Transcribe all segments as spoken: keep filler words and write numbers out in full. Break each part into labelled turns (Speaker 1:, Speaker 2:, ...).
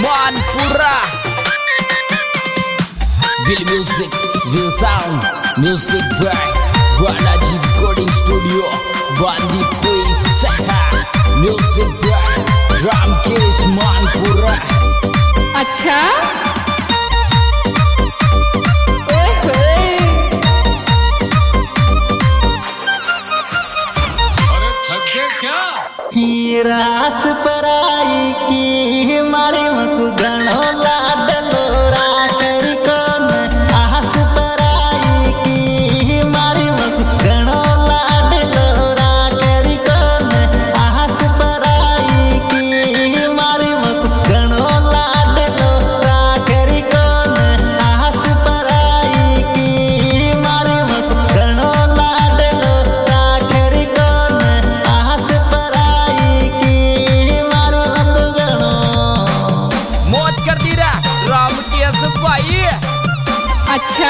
Speaker 1: Manpura. Will music, will sound, music by Balaji Recording Studio, Bandi Quiz. Music by Ramkesh Manpura.
Speaker 2: अच्छा
Speaker 3: रास पराई की मारे मकु गणो लाडलोरा करी कोन आस पराई की मारे मकु गणो लाडलोरा करी कोन आस पराई की मारे मकु गणो लाडलोरा करी कोन आस पराई की मारे मकु गणो लाडलोरा करी कोन आस पराई
Speaker 1: मौज कर दी रा राम केस भाई।
Speaker 2: अच्छा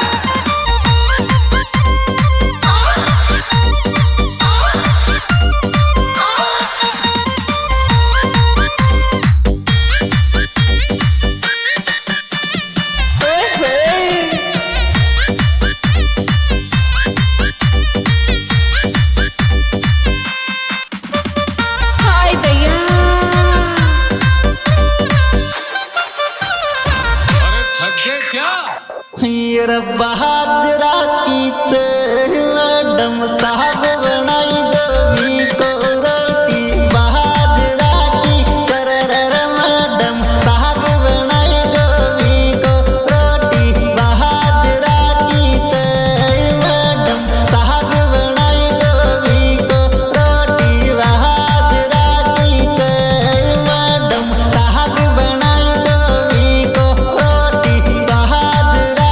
Speaker 3: बाजरा की मैडम साहब बनाई गोभी को रोटी बाजरा की करर मैडम साहब बनाई गोभी को रोटी बाजरा की मैडम साहब बनाई गोभी को रोटी बाजरा की मैडम साहब बनाई गोभी को रोटी बाजरा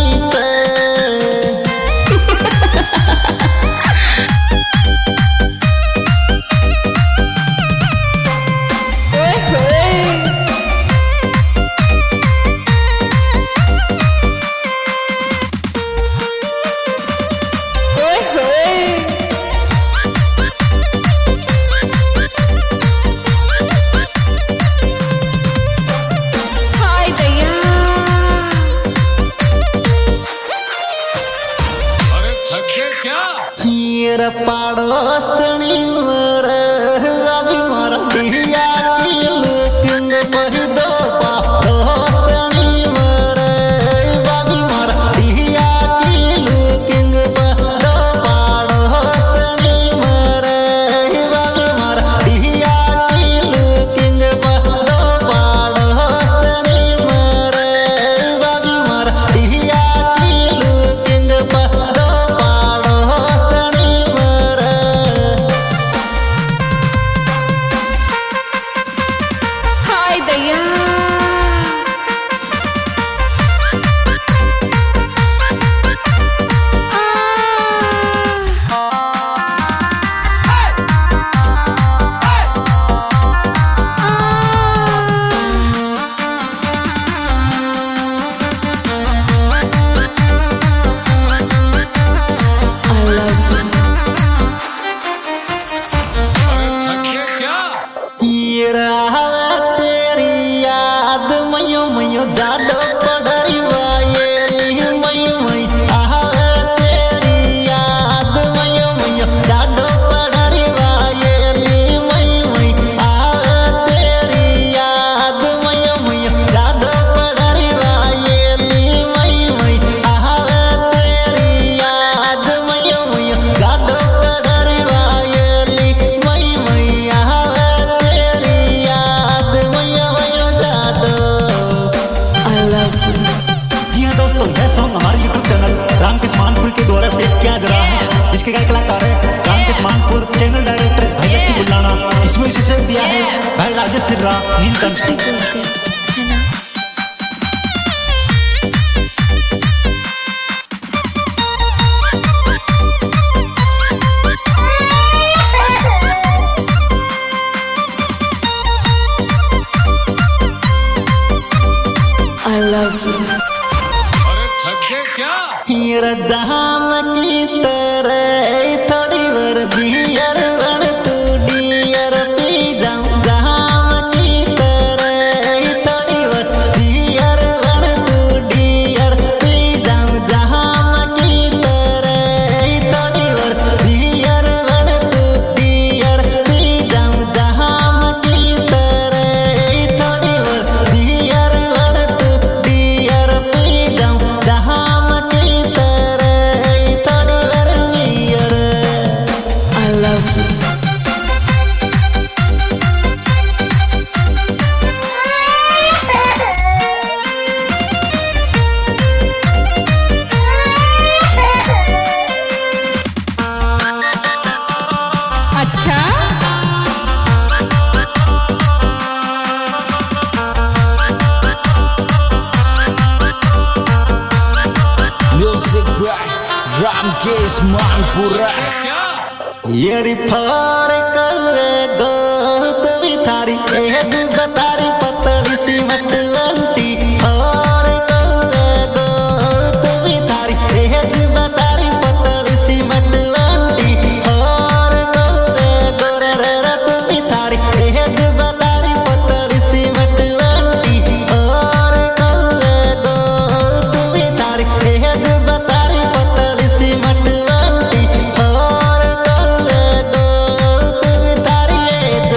Speaker 3: पाड़ोसनी मर बाबी मर बिया की लुकिंग पही दो पाड़ोसनी मर बाबी मर बिया की लुकिंग दो पाड़ोसनी मर बाबी मर बिया की लुकिंग दो पाड़ोसनी मर बाबी मर बिया की लुकिंग दो पाड़ोसनी तेरी याद मयो मयो जाडो पड़री वायेली मई मई आवे तेरी याद मयो मयो जाडो पड़री वायेली मई मई आवे तेरी याद मयो मयो जाडो पड़री वायेली मई मई आवे तेरी याद मयो मयो जाडो पड़री वायेली मई मई आवे तेरी याद मयो मयो जाडो।
Speaker 2: I love you।
Speaker 3: जी हाँ दोस्तों, यह सॉन्ग हमारे यूट्यूब चैनल रामकेश मानपुर के द्वारा पेश किया जा रहा है, जिसके गायक कलाकार है रामकेश मानपुर, चैनल डायरेक्टर भाई लक्की बुल्लाना। इसमें विशेष दिया है भाई राजेश सिर्रा नीलकंठ।
Speaker 2: I love you।
Speaker 1: अरे थक गए क्या?
Speaker 3: हीरा जहां की तरह थोड़ी वर बियर बन तू डियर पी जाऊं जहां की तरह
Speaker 1: मानपुरा
Speaker 3: ये रिफार कर गो तुम थारी एहद बतारी पतली सी मटवंती और कर गो तुम थारी एहद बतारी पतली सी मटवंती और कर गो रे रे तुम थारी एहद बतारी पतली सी मटवंती और कर गो तुम थारी एहद बतारी पतली सी मटवंती और कर गो तुम थारी एहद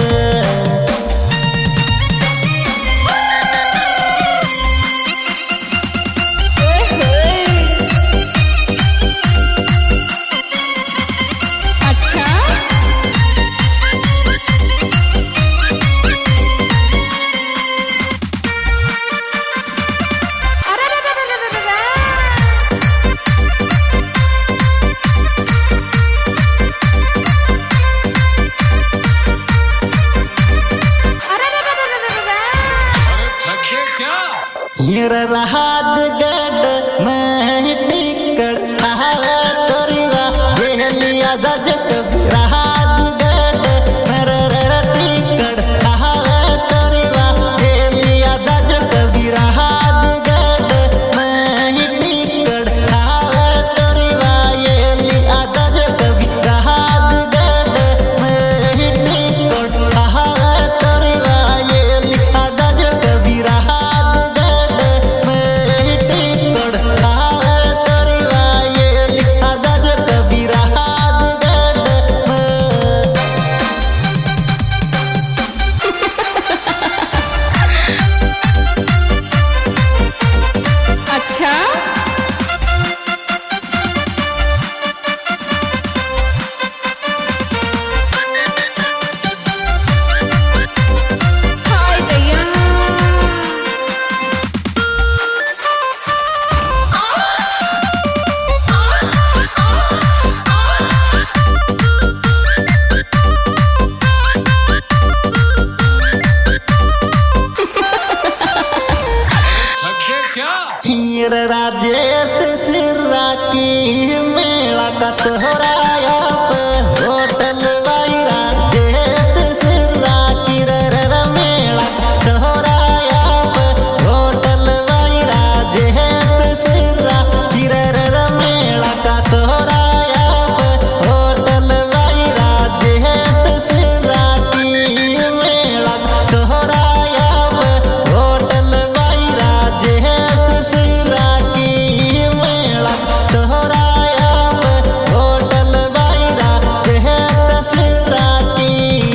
Speaker 2: अच्छा
Speaker 3: हीर राजगढ़ में टिकट आवे तोरीवा देहलिया जज राजगढ़ मेरे रे टिकट आवे तोरीवा देहलिया जज कबीर राजगढ़ में टिकट आवे तोरीवा ये लिया जज कबीर राजगढ़ में टिकट आवे तोरीवा ये लिया जज कबीर
Speaker 2: अच्छा हाय दैया
Speaker 3: हीर राजेश सिर्रा की मेला का तोहराया होटल वाई राजेश सिर्रा की रे रे मेला का तोहराया होटल वाई राजेश सिर्रा की रे रे मेला का तोहराया होटल वाई राजेश सिर्रा की मेला का तोहराया होटल वाई राजेश सिर्रा की मेला तोहराया होटल वाई राजेश सिर्रा की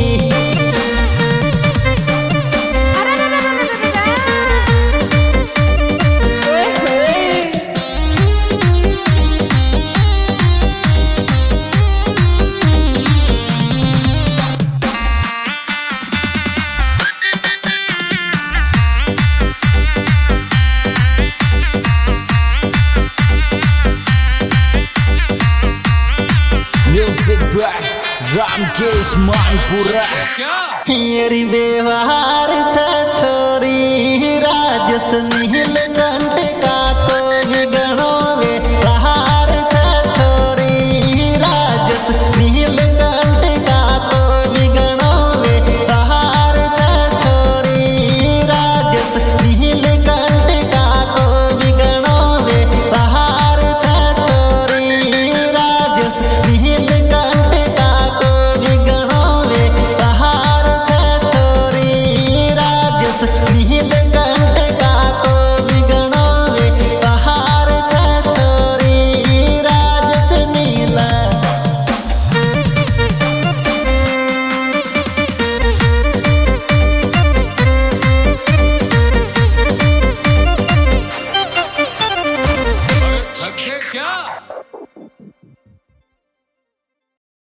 Speaker 1: म्यूजिक बाय रामकेश मानपुरा
Speaker 3: मेरी व्यवहार छोरी राजस नील